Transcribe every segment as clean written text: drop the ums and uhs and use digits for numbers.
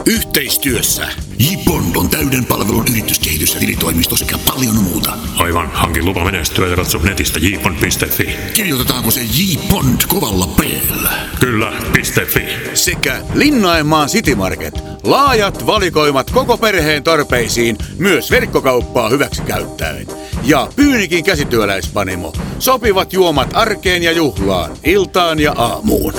Yhteistyössä J-Bond on täyden palvelun yrityskehitys- ja tilitoimisto sekä paljon muuta. Aivan, hankin lupa menestyä ja katso netistä jbond.fi. Kirjoitetaanko se J-Bond kovalla P:llä? Kyllä, .fi. Sekä Linnainmaan City Market. Laajat valikoimat koko perheen tarpeisiin, myös verkkokauppaa hyväksi käyttäen. Ja Pyynikin käsityöläispanimo. Sopivat juomat arkeen ja juhlaan, iltaan ja aamuun.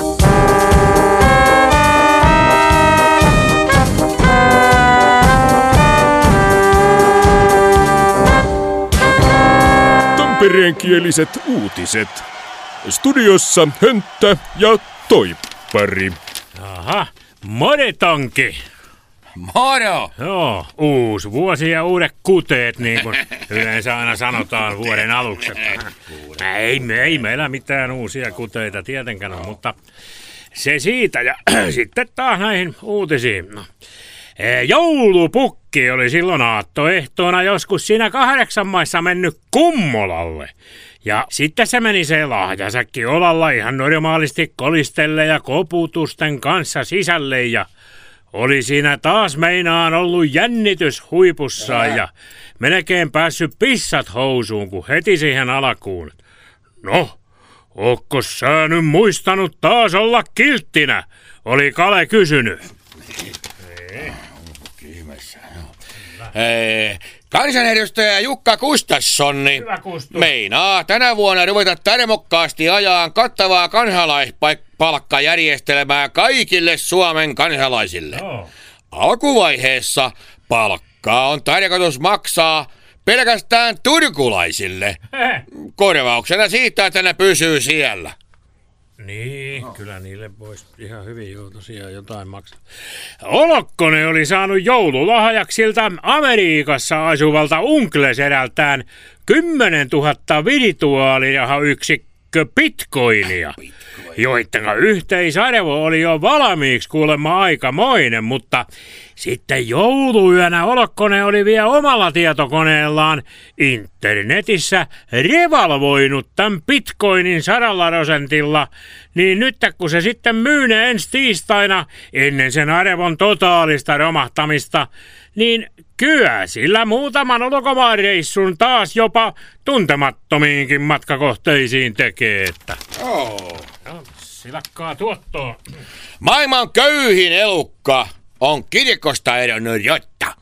Tampereenkieliset uutiset. Studiossa Hönttä ja Toippari. Aha, Modetonki. Moro! Joo, uusi vuosi ja uudet kuteet, niin kuin yleensä aina sanotaan vuoden aluksi. Ei meillä mitään uusia kuteita tietenkään ole, mutta se siitä. Ja sitten taas näihin uutisiin. Joulupukki oli silloin aattoehtoona joskus siinä 8 maissa mennyt Kummolalle. Ja sitten se meni se lahjasäkki olalla ihan normaalisti kolistelle ja koputusten kanssa sisälle ja oli siinä taas meinaan ollut jännitys huipussaan ja melkein päässyt pissat housuun, kun heti siihen alkuun. No, ootko sä nyt muistanut taas olla kilttinä? Oli Kale kysynyt. Kansanedustaja Jukka Gustafssoni meinaa tänä vuonna ruveta tarmokkaasti ajaan kattavaa kansalaispalkkajärjestelmää kaikille Suomen kansalaisille. Alkuvaiheessa palkkaa on tarkoitus maksaa pelkästään turkulaisille. Korvauksena siitä, että ne pysyy siellä. Niin, kyllä niille voisi ihan hyvin jo tosiaan jotain maksaa. Olokkonen oli saanut joululahjaksi siltä Amerikassa asuvalta unkleserältään 10 000 virtuaalirahayksikkö bitcoinia, joittenka yhteisarvo oli jo valmiiksi kuulemma aikamoinen, mutta sitten jouluyönä Olokkonen oli vielä omalla tietokoneellaan internetissä revalvoinut tämän bitcoinin 100%, niin nyt kun se sitten myynee ensi tiistaina ennen sen arvon totaalista romahtamista, niin kyllä sillä muutaman ulkomaanreissun taas jopa tuntemattomiinkin matkakohteisiin tekee, että silakkaa tuottoa. Maailman köyhin elukka on kirkosta eronnut Jotta.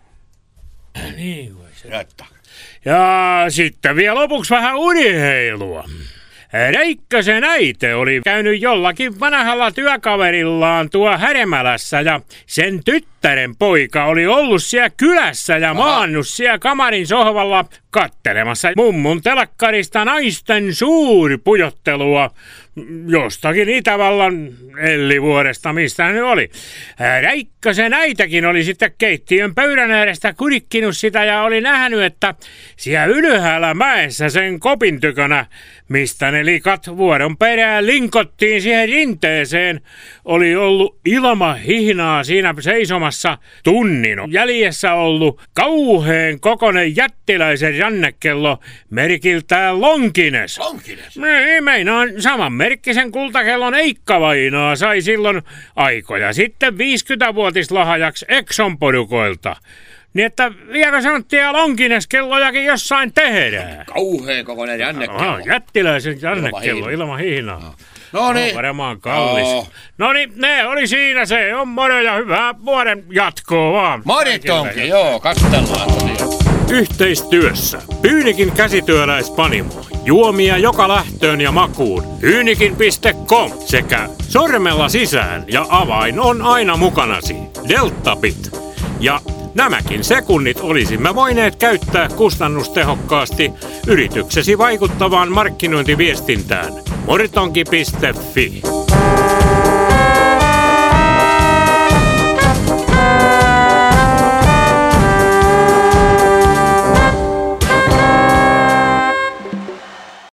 Niin voi se. Jotta. Ja sitten vielä lopuksi vähän urheilua. Reikkösen äite oli käynyt jollakin vanhalla työkaverillaan tuo Härmälässä ja sen tyttären poika oli ollut siellä kylässä ja maannut siellä kamarin sohvalla kattelemassa mummun telakkarista naisten suurpujottelua jostakin Itävallan Ellivuoresta, mistä hän oli. Räikkösen äitäkin oli sitten keittiön pöydän äärestä kurikkinut sitä ja oli nähnyt, että siellä ylhäällä mäessä sen kopin tykönä, mistä ne likat vuoron perään linkottiin siihen rinteeseen, oli ollut ilmahihnaa siinä seisomassa tunnin jäljessä ollut kauheen kokoinen jättiläisen rannekello merkiltään Lonkines. Lonkines? Meinaan saman merkkisen kultakellon Eikkavainaa sai silloin aikoja sitten 50-vuotislahjaksi Exxon porukoilta. Niin että vieläkö sanottiin Lonkines-kellojakin jossain tehdään? Kauheen kokoinen rannekello. Jättiläisen rannekello ilman hihnaa. No niin. Varmaan kallis. No niin, ne oli siinä se. On moro ja hyvää vuoden jatkoa vaan. Modetonki, joo, katsellaan. Yhteistyössä Pyynikin käsityöläispanimo. Juomia joka lähtöön ja makuun. Pyynikin.com sekä sormella sisään ja avain on aina mukanasi. Deltapit. Ja nämäkin sekunnit olisimme voineet käyttää kustannustehokkaasti yrityksesi vaikuttavaan markkinointiviestintään. Modetonki.fi